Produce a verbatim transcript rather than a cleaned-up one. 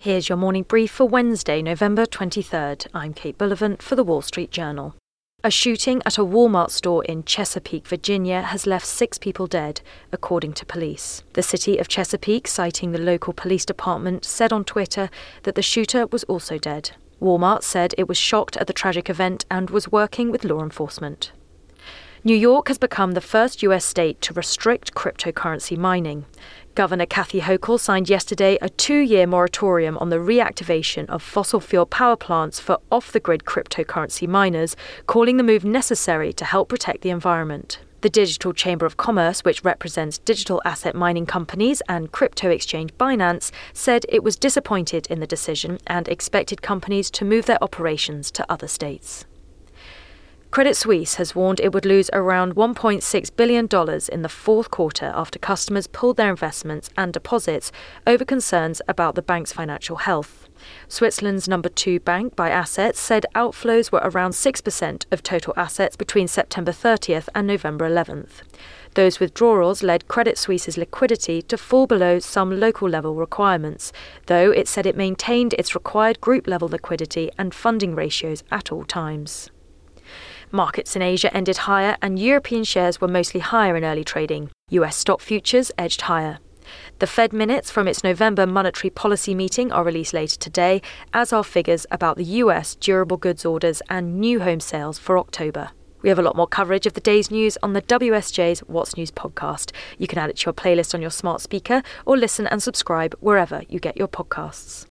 Here's your morning brief for Wednesday, November twenty-third. I'm Kate Bullivant for The Wall Street Journal. A shooting at a Walmart store in Chesapeake, Virginia has left six people dead, according to police. The city of Chesapeake, citing the local police department, said on Twitter that the shooter was also dead. Walmart said it was shocked at the tragic event and was working with law enforcement. New York has become the first U S state to restrict cryptocurrency mining. Governor Kathy Hochul signed yesterday a two-year moratorium on the reactivation of fossil fuel power plants for off-the-grid cryptocurrency miners, calling the move necessary to help protect the environment. The Digital Chamber of Commerce, which represents digital asset mining companies and crypto exchange Binance, said it was disappointed in the decision and expected companies to move their operations to other states. Credit Suisse has warned it would lose around one point six billion dollars in the fourth quarter after customers pulled their investments and deposits over concerns about the bank's financial health. Switzerland's number two bank by assets said outflows were around six percent of total assets between September thirtieth and November eleventh. Those withdrawals led Credit Suisse's liquidity to fall below some local level requirements, though it said it maintained its required group level liquidity and funding ratios at all times. Markets in Asia ended higher and European shares were mostly higher in early trading. U S stock futures edged higher. The Fed minutes from its November monetary policy meeting are released later today, as are figures about the U S durable goods orders and new home sales for October. We have a lot more coverage of the day's news on the W S J's What's News podcast. You can add it to your playlist on your smart speaker or listen and subscribe wherever you get your podcasts.